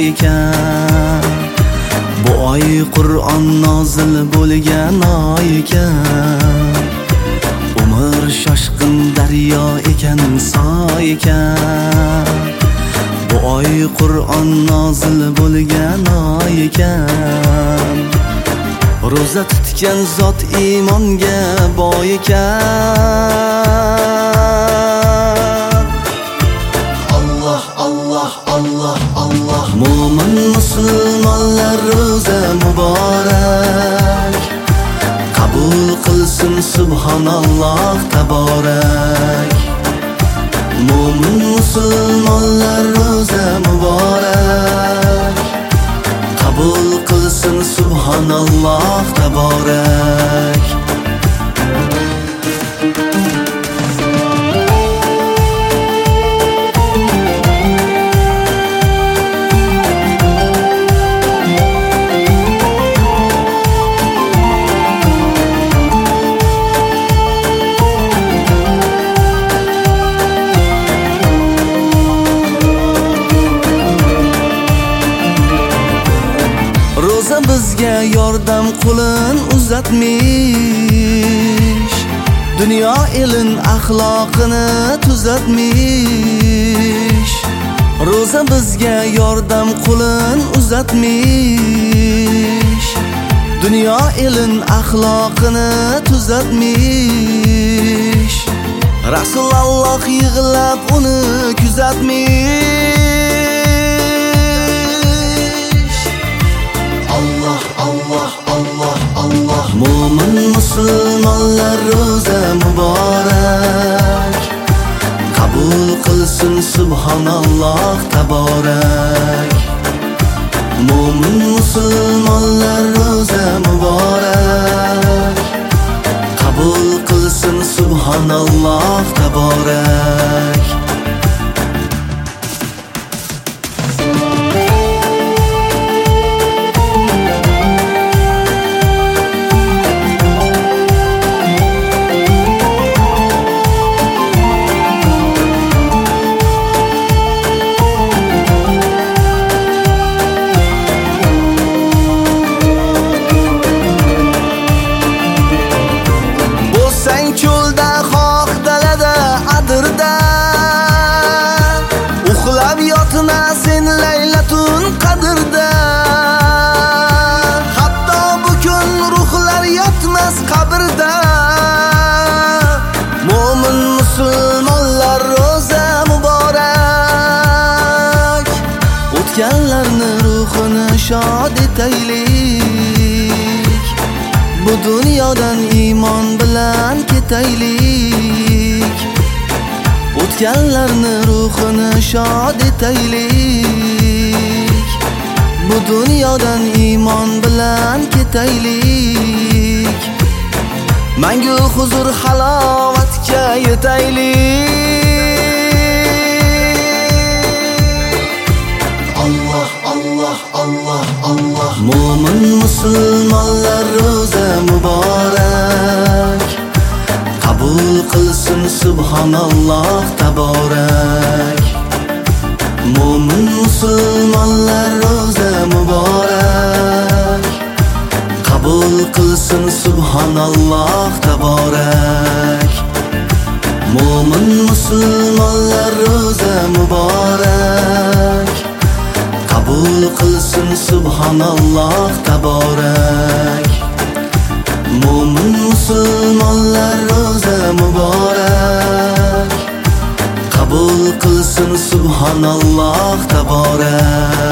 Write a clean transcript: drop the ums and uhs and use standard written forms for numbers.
ekan. Bu oy Qur'on nozil bo'lgan oy ekan. Umr shoshqin daryo ekan, soy ekan. Bu oy Qur'on nozil bo'lgan oy ekan. Ro'za tutgan zot iymonga boy ekan. Allah Allah Allah Allah. Mo'min musulmonlar ro'za muborak, qabul qilsin subhanalloh taborak. Mo'min musulmonlar ro'za muborak, qabul qilsin subhanalloh taborak. Ro'za bizga yordam qo'lin uzatmish, dunyo elin axloqini tuzatmish. Ro'za bizga yordam qo'lin uzatmish, dunyo elin axloqini tuzatmish. Rasululloh yig'lab uni kuzatmish. Allah Allah Allah Allah. Mo'min musulmonlar ro'za muborak, qabul qilsin subhanalloh taborak. Mo'min musulmonlar ro'za muborak, qabul qilsin subhanalloh taborak. Uxlab yotma sen laylatun qadrda, hatto bu kun ruhlar yotmas qabrda. Mo'min musulmonlar ro'za muborak, o'tganlarni ruhini shod etaylik, bu dunyodan iymon bilan ketaylik. O'tganlarni ruhini shod etaylik, bu dunyodan iymon bilan ketaylik. Mangu huzur halovatga yetaylik. Allah Allah Allah Allah. Mo'min musulmonlar ro'za muborak, qabul qilsin subhanalloh taborak. Mo'min musulmonlar ro'za muborak, qabul qilsin subhanalloh taborak. Mo'min musulmonlar ro'za muborak, qabul qilsin subhanalloh taborak. Mo'min musulmonlar ro'za muborak, qabul qilsin subhanalloh taborak.